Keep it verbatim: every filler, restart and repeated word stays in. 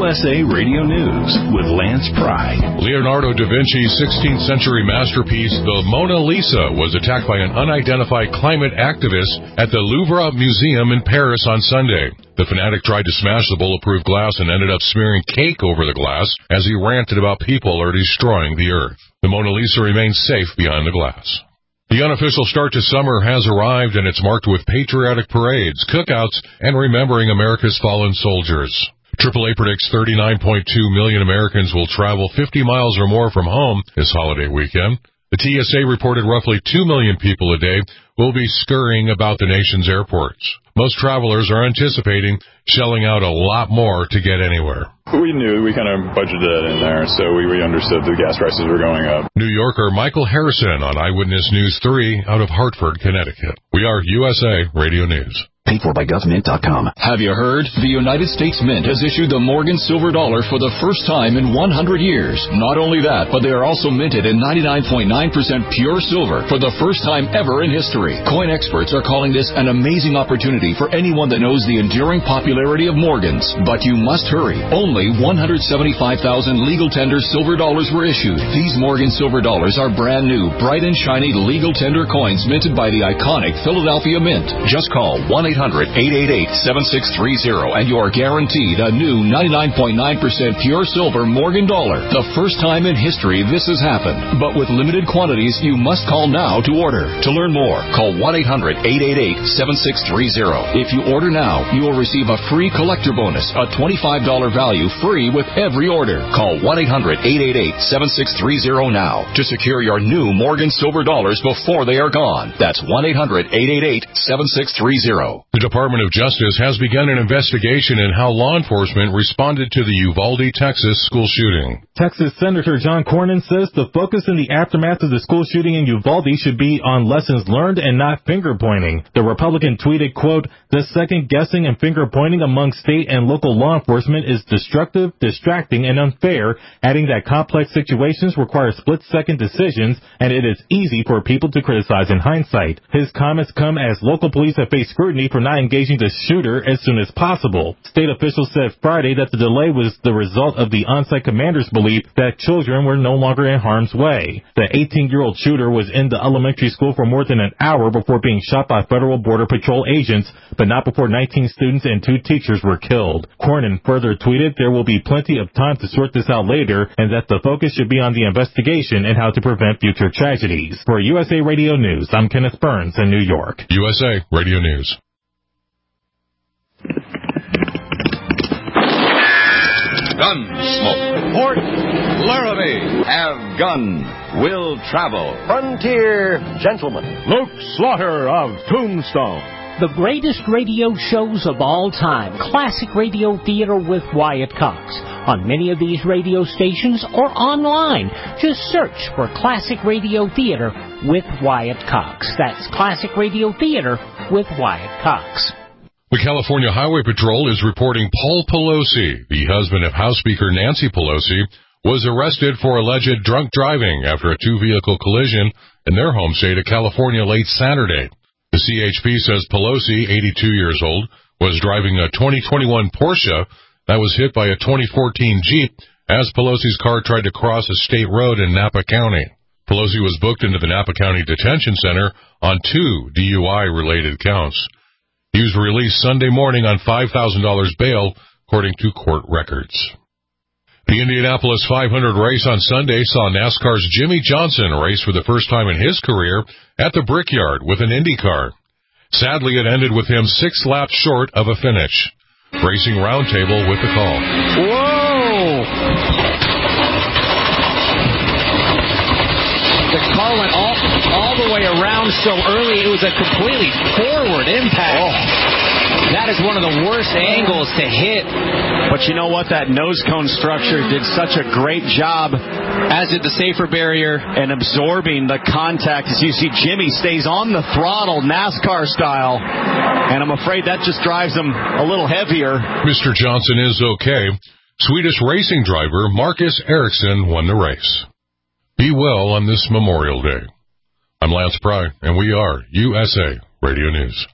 U S A Radio News with Lance Pry. Leonardo da Vinci's sixteenth century masterpiece, the Mona Lisa, was attacked by an unidentified climate activist at the Louvre Museum in Paris on Sunday. The fanatic tried to smash the bulletproof glass and ended up smearing cake over the glass as he ranted about people are destroying the earth. The Mona Lisa remains safe behind the glass. The unofficial start to summer has arrived, and it's marked with patriotic parades, cookouts, and remembering America's fallen soldiers. triple A predicts thirty-nine point two million Americans will travel fifty miles or more from home this holiday weekend. The T S A reported roughly two million people a day will be scurrying about the nation's airports. Most travelers are anticipating shelling out a lot more to get anywhere. We knew, we kind of budgeted that in there, so we, we understood the gas prices were going up. New Yorker Michael Harrison on Eyewitness News three out of Hartford, Connecticut. We are U S A Radio News. Paid for by government dot com. Have you heard? The United States Mint has issued the Morgan Silver Dollar for the first time in one hundred years. Not only that, but they are also minted in ninety-nine point nine percent pure silver for the first time ever in history. Coin experts are calling this an amazing opportunity for anyone that knows the enduring popularity of Morgans. But you must hurry. Only one hundred seventy-five thousand legal tender silver dollars were issued. These Morgan Silver Dollars are brand new, bright and shiny legal tender coins minted by the iconic Philadelphia Mint. Just call one eight hundred eight eight eight seven six three zero and you're guaranteed a new ninety-nine point nine percent pure silver Morgan dollar. The first time in history this has happened. But with limited quantities, you must call now to order. To learn more, call one eight hundred eight eight eight seven six three zero. If you order now, you will receive a free collector bonus, a twenty-five dollars value free with every order. Call one eight hundred eight eight eight seven six three zero now to secure your new Morgan Silver Dollars before they are gone. That's one eight hundred eight eight eight seven six three zero. The Department of Justice has begun an investigation in how law enforcement responded to the Uvalde, Texas school shooting. Texas Senator John Cornyn says the focus in the aftermath of the school shooting in Uvalde should be on lessons learned and not finger-pointing. The Republican tweeted, quote, "The second-guessing and finger-pointing among state and local law enforcement is destructive, distracting, and unfair," adding that complex situations require split-second decisions, and it is easy for people to criticize in hindsight. His comments come as local police have faced scrutiny for not engaging the shooter as soon as possible. State officials said Friday that the delay was the result of the on-site commander's belief that children were no longer in harm's way. The eighteen-year-old shooter was in the elementary school for more than an hour before being shot by Federal Border Patrol agents, but not before nineteen students and two teachers were killed. Cornyn further tweeted there will be plenty of time to sort this out later and that the focus should be on the investigation and how to prevent future tragedies. For U S A Radio News, I'm Kenneth Burns in New York. U S A Radio News. Gunsmoke. Port Laramie. Have gun. Will travel. Frontier Gentleman. Luke Slaughter of Tombstone. The greatest radio shows of all time. Classic Radio Theater with Wyatt Cox. On many of these radio stations or online. Just search for Classic Radio Theater with Wyatt Cox. That's Classic Radio Theater with Wyatt Cox. The California Highway Patrol is reporting Paul Pelosi, the husband of House Speaker Nancy Pelosi, was arrested for alleged drunk driving after a two-vehicle collision in their home state of California late Saturday. The C H P says Pelosi, eighty-two years old, was driving a twenty twenty-one Porsche that was hit by a twenty fourteen Jeep as Pelosi's car tried to cross a state road in Napa County. Pelosi was booked into the Napa County Detention Center on two D U I-related counts. He was released Sunday morning on five thousand dollars bail, according to court records. The Indianapolis five hundred race on Sunday saw NASCAR's Jimmy Johnson race for the first time in his career at the Brickyard with an Indy car. Sadly, it ended with him six laps short of a finish. Racing Roundtable with the call. Whoa! The call went all, all the way around so early, it was a completely forward impact. Oh. That is one of the worst angles to hit. But you know what? That nose cone structure did such a great job, as did the safer barrier, in absorbing the contact. As you see, Jimmy stays on the throttle, NASCAR style, and I'm afraid that just drives him a little heavier. Mister Johnson is okay. Swedish racing driver Marcus Ericsson won the race. Be well on this Memorial Day. I'm Lance Pry, and we are U S A Radio News.